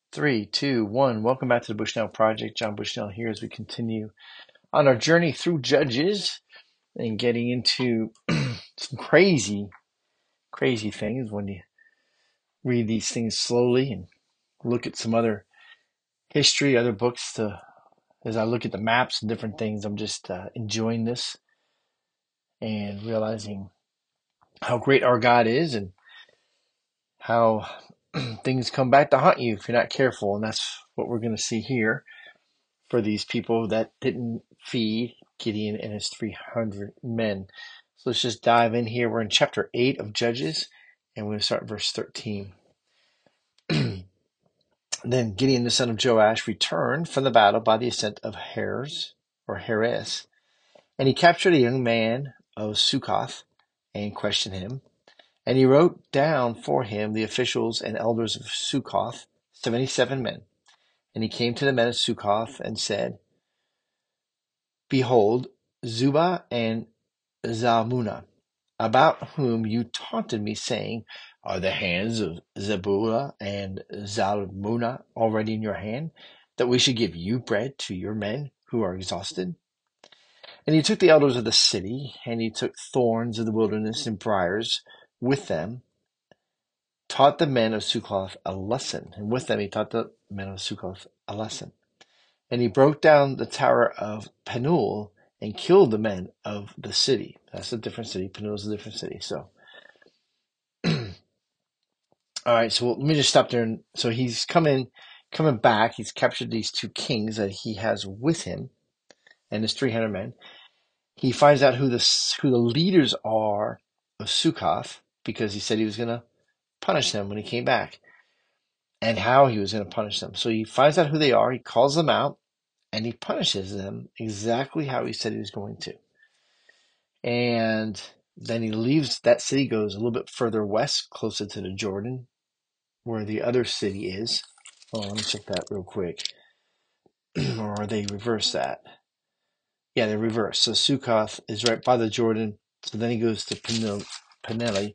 Three, two, one. Welcome back to the Bushnell Project. John Bushnell here as we continue on our journey through Judges and getting into some crazy things when you read these things slowly and look at some other history, other books. As I look at the maps and different things, I'm just enjoying this and realizing how great our God is and how things come back to haunt you if you're not careful. And that's what we're going to see here for these people that didn't feed Gideon and his 300 men. So let's just dive in here. We're in chapter 8 of Judges, and we're going to start in verse 13. Then Gideon the son of Joash returned from the battle by the ascent of Heres, and he captured a young man of Succoth and questioned him. And he wrote down for him the officials and elders of Succoth, 77 men. And he came to the men of Succoth and said, Behold, Zubah and Zalmunna, about whom you taunted me, saying, Are the hands of Zebullah and Zalmunna already in your hand, that we should give you bread to your men who are exhausted? And he took the elders of the city, and he took thorns of the wilderness and briars with them, taught the men of Succoth a lesson. And with them he taught the men of Succoth a lesson. And he broke down the tower of Penuel and killed the men of the city. That's a different city. Penuel is a different city. So, all right. So let me just stop there. So he's coming back. He's captured these two kings that he has with him, and his 300 men. He finds out who the leaders are of Sukkoth, because he said he was going to punish them when he came back, and how he was going to punish them. So he finds out who they are. He calls them out, and he punishes them exactly how he said he was going to. And then he leaves that city, goes a little bit further west, closer to the Jordan, where the other city is. Oh, let me check that real quick. Or they reverse that. Yeah, they reverse. So Sukkoth is right by the Jordan. So then he goes to Peneli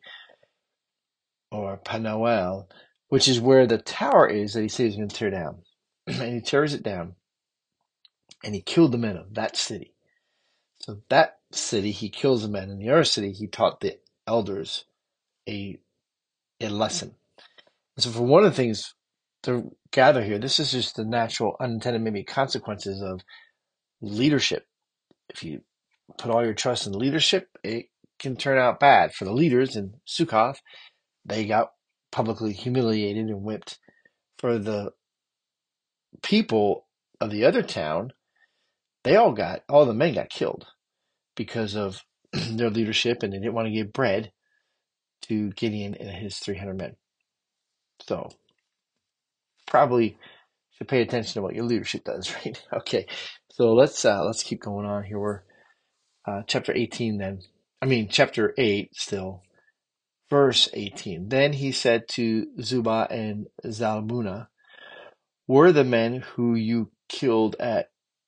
or Panoel, which is where the tower is that he says he's going to tear down. And he tears it down. And he killed the men of that city. So that city, he kills the men. In the other city, he taught the elders a lesson. So for one of the things to gather here, this is just the natural unintended maybe consequences of leadership. If you put all your trust in leadership, it can turn out bad. For the leaders in Sukkoth, they got publicly humiliated and whipped. For the people of the other town, all the men got killed because of their leadership, and they didn't want to give bread to Gideon and his 300 men. So probably should pay attention to what your leadership does, right? Okay, so let's keep going on here. We're chapter 18 then. Chapter 8 still, verse 18. Then he said to Zubah and Zalmunna, Were the men who you killed at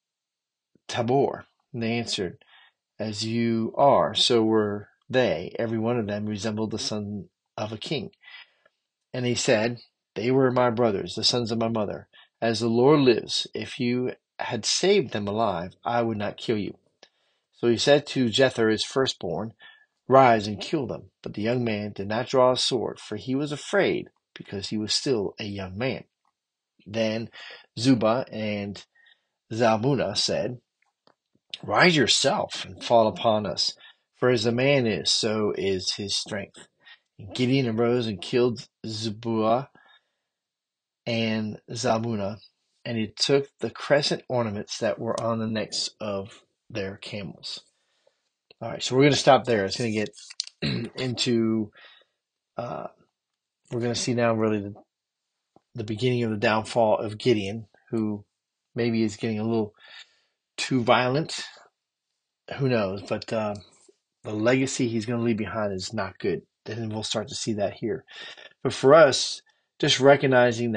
Tabor? And they answered, As you are, so were they. Every one of them resembled the son of a king. And he said, They were my brothers, the sons of my mother. As the Lord lives, if you had saved them alive, I would not kill you. So he said to Jether, his firstborn, Rise and kill them. But the young man did not draw a sword, for he was afraid, because he was still a young man. Then Zubah and Zalmunna said, Rise yourself and fall upon us, for as a man is, so is his strength. And Gideon arose and killed Zebullah and Zalmunna, and he took the crescent ornaments that were on the necks of their camels. All right, so we're going to stop there. It's going to get into, we're going to see now really the beginning of the downfall of Gideon, who maybe is getting a little too violent. Who knows? But the legacy he's going to leave behind is not good. And we'll start to see that here. But for us, just recognizing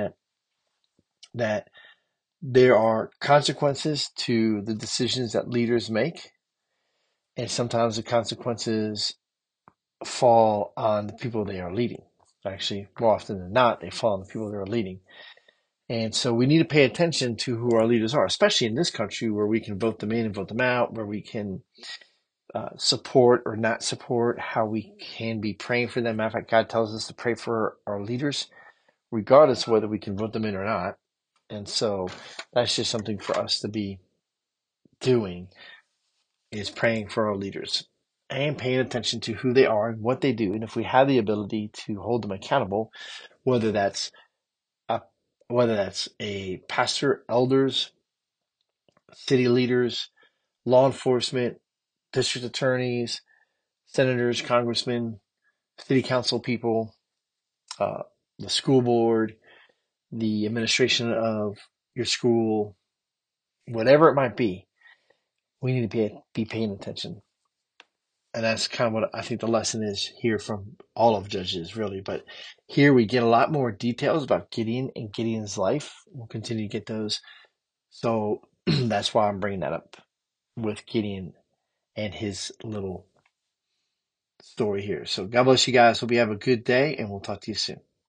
that there are consequences to the decisions that leaders make, and sometimes the consequences fall on the people they are leading. Actually, more often than not, they fall on the people they are leading. And so we need to pay attention to who our leaders are, especially in this country where we can vote them in and vote them out, where we can support or not support, how we can be praying for them. Matter of fact, God tells us to pray for our leaders, regardless of whether we can vote them in or not. And so that's just something for us to be doing, is praying for our leaders and paying attention to who they are and what they do. And if we have the ability to hold them accountable, whether that's a, whether that's a pastor, elders, city leaders, law enforcement, district attorneys, senators, congressmen, city council people, uh, the school board, the administration of your school, whatever it might be, we need to be paying attention. And that's kind of what I think the lesson is here from all of Judges, really. But here we get a lot more details about Gideon and Gideon's life. We'll continue to get those. So that's why I'm bringing that up with Gideon and his little story here. So God bless you guys. Hope you have a good day, and we'll talk to you soon.